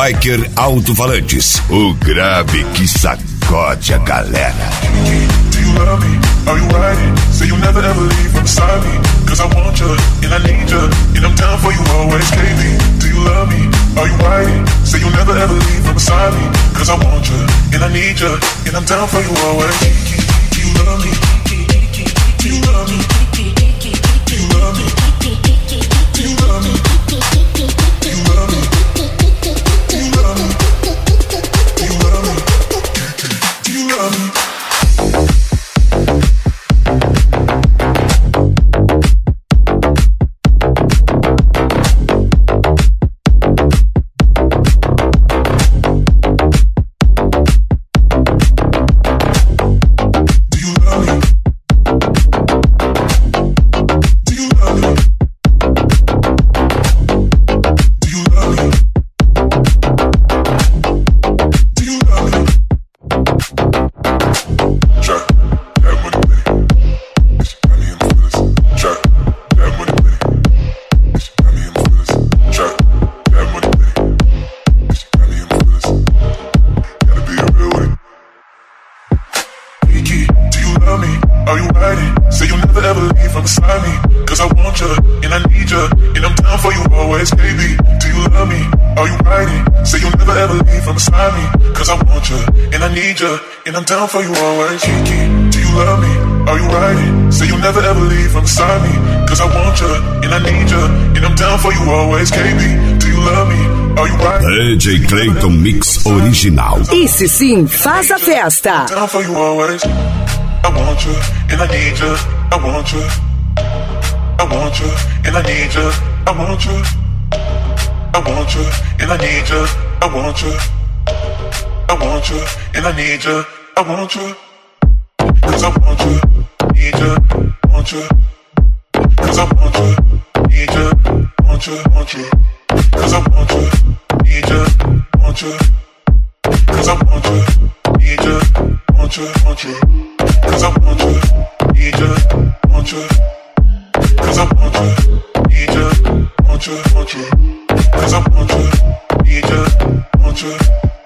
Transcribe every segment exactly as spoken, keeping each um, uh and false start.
Biker Alto-Falantes, o grave que sacode a galera. Do you love me? Are you riding? Say you'll never ever leave from beside me. Cause I want you, and I need you, and I'm down for you always, K B. Do you love me? Are you riding? Say you'll never ever leave from beside me. Cause I want you, and I need you, and I'm down for you always. Do you love me? Do you love me? Do you love me? Do you love me? Do you love me? Do you love me? Do you love me? Do you love me? Do you love me? And I'm down for you always. Kiki, do you love me? Are you riding? Say you'll never ever leave from beside me. Cause I want you, and I need you, and I'm down for you always. K B, do you love me? Are you riding? D J Clayton Mix Original. Esse sim faz a festa. Down for you always. I want you, and I need you. I want you. I want you, and I need you. I want you. I want you, and I need you. I want you. I want you, and I need you. I want you. Cause I want you, need you, want you. Cause I want you, need you, want you, want you. Cause I want you, need you, want you. Cause I want you, need you, want you, want you. Cause I want you, need you, want you. Cause I want you, need you, want you, want you. Cause I want you, need you, want you.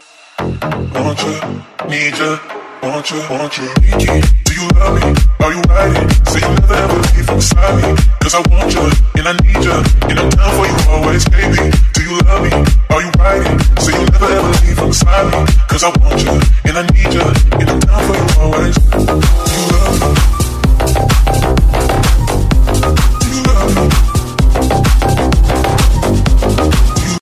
Want you, need you, want you, want you. Kiki, do you love me? Are you riding? Say you'll never ever leave from beside me. Cause I want you, and I need you, and I'm down for you always, baby. Do you love me? Are you riding? Say you'll never ever leave from beside me. Cause I want you, and I need you, and I'm down for you